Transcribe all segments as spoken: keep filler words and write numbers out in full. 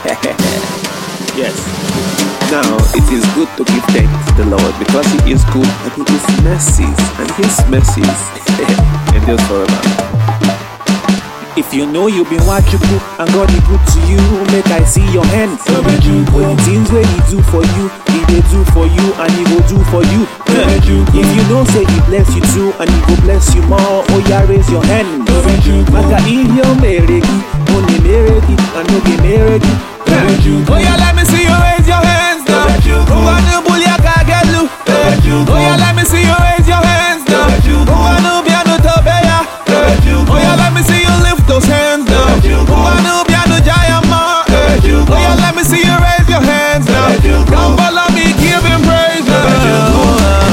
Yes. Now it is good to give thanks to the Lord because He is good and His mercies and His mercies endures forever. If you know you've been watching and God is good to you, make I see your hands. For the things where He do for you, He will do for you and He will do for you. If you know say He bless you too and He will bless you more, oh yeah, raise your hand. Maka iyo meregi, oni meregi, anoge meregi. Oh yeah, let me see you raise your hands now. Uwanu bulia kagelu. Oh yeah, let me see you raise your hands now. Uwanu bianu tobeya. Oh yeah, let me see you lift those hands now. Uwanu bianu jayama. Oh yeah, let me see you raise your hands now. Come follow me, give Him praise now.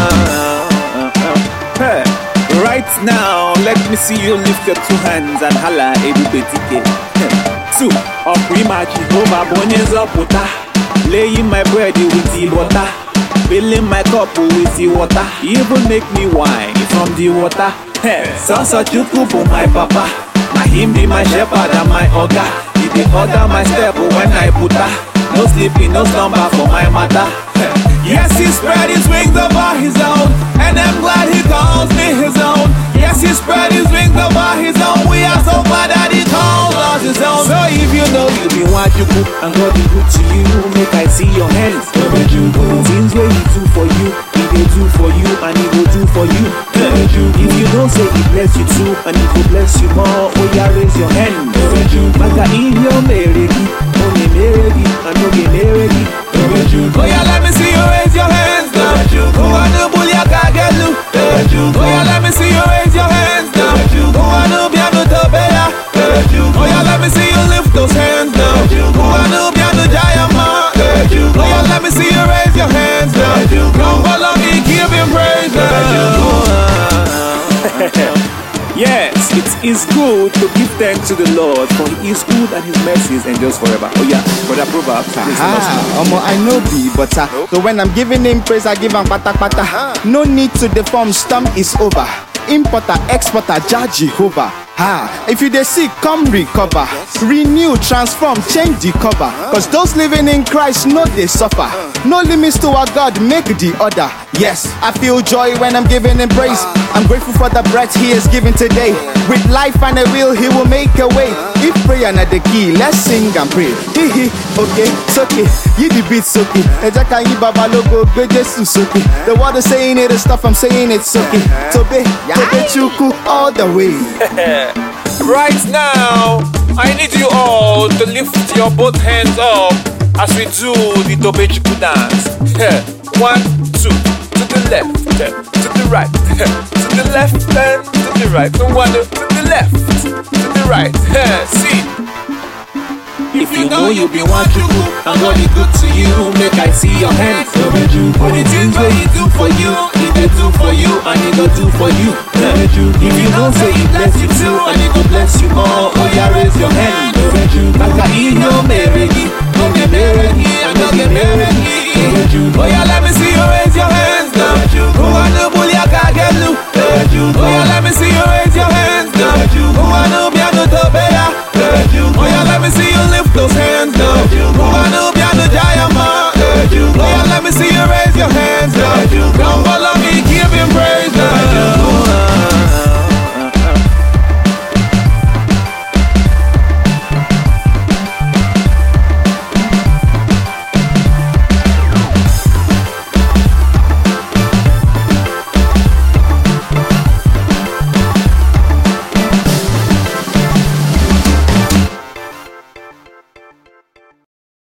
Hey, right now, let me see you lift your two hands and holla everybody. Two, up prima Jehovah bonnes up water. Laying my bread with the water. Filling my cup with the water. Even make me wine from the water. Hey, Sansa Chuku for my papa. My him be my shepherd and my ogre. He dey order my step when I put her. No sleeping, no slumber for my mother. Hey. Yes, He spread His wings over His own, and I'm glad He calls me His own. Yes, He spread His wings over His own. We are so glad that He calls us His own. So if you know you be what you put and God be good to you, make I see your hands. Things where He do for you, He will do for you and He will do for you. If you don't say He bless you too and He will bless you more, oh yeah, raise your hand. Maka iyo meregi, oni meregi, anoge meregi. Oh yeah, let me see you raise your hands now. Uwanu bulia kagelu. Oh yeah, let me see you raise your hands now. Uwanu bianu tobeya. Oh yeah, let me see you lift those hands now. Uwanu bianu jayama. Oh yeah, let me see you raise your hands now. Come follow me, give Him praise now. Yes, it is good to give thanks to the Lord, for He is good and His mercies endures forever. Oh yeah, brother Proverbs. Ah, Omo, I know be butter. Nope. So when I'm giving Him praise, I give Him pata pata. Uh-huh. No need to deform, storm is over. Importer, exporter, Jah Jehovah. Ah, if you dey sick, come recover. Yes. Renew, transform, change the cover. Cause those living in Christ know they suffer. No limits to our God, make the order. Yes, I feel joy when I'm giving Him praise. I'm grateful for the breath He has given today. With life and a will, He will make a way. If prayer not the key, let's sing and pray. Hihi, okay, it's okay. You the beat's okay. Ejaka yi baba logo, be Jesus okay. The word is saying it, the stuff I'm saying it's okay. Tobe, tobe chuku all the way. Right now, I need you all to lift your both hands up as we do the Tobe Chuku dance. One, two, to the left, to the right, to the left and to the right. One, to the left, to the right. See. If you know you be one Chuku and God is good to you, make I see your hands. For the things where He do for you, He will do for you and He will do for you. If you don't say He bless you too and He will bless you more, oh yeah, raise your hand. Maka iyo meregi, oge meregi, anoge meregi. Oh yeah, let me see you raise your hand.